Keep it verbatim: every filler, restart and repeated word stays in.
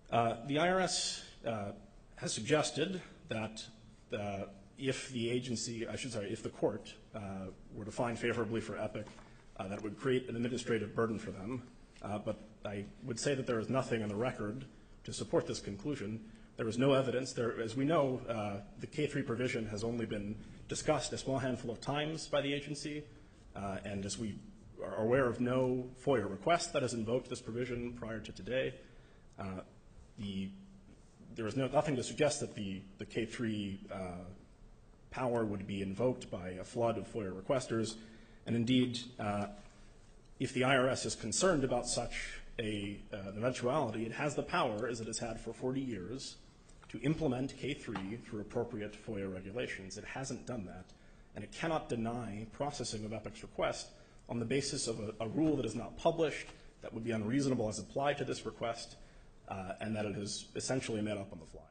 Uh, the I R S uh, has suggested that uh, if the agency, I should say, if the court uh, were to find favorably for EPIC, uh, that it would create an administrative burden for them. Uh, but I would say that there is nothing on the record to support this conclusion. There is no evidence. There, as we know, uh, the K three provision has only been discussed a small handful of times by the agency, uh, and as we are aware of no FOIA request that has invoked this provision prior to today. Uh, the, there is no, nothing to suggest that the, the K three uh, power would be invoked by a flood of FOIA requesters, and indeed, uh, if the I R S is concerned about such a, uh, an eventuality, it has the power, as it has had for forty years, to implement K three through appropriate FOIA regulations. It hasn't done that, and it cannot deny processing of EPIC's request on the basis of a, a rule that is not published, that would be unreasonable as applied to this request, uh, and that it has essentially made up on the fly.